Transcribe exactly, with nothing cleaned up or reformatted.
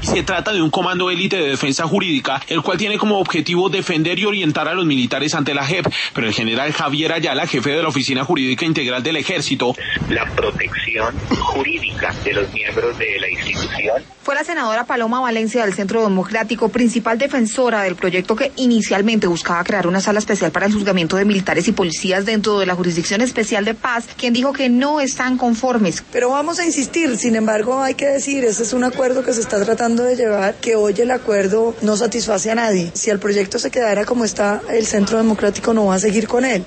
y se trata de un comando élite de defensa jurídica, el cual tiene como objetivo defender y orientar a los militares ante la J E P, pero el general Javier Ayala, jefe de la Oficina Jurídica Integral del Ejército, la protección jurídica de los miembros de la institución. Fue la senadora Paloma Valencia del Centro Democrático, principal defensora del proyecto que inicialmente buscaba crear una sala especial para el juzgamiento de militares y policías dentro de la Jurisdicción Especial de Paz, quien dijo que no están conformes. Pero vamos a insistir, sin embargo hay que decir, ese es un acuerdo que se está tratando de llevar, que hoy el acuerdo no satisface a nadie. Si el proyecto se quedara como está, el Centro Democrático no va a seguir con él.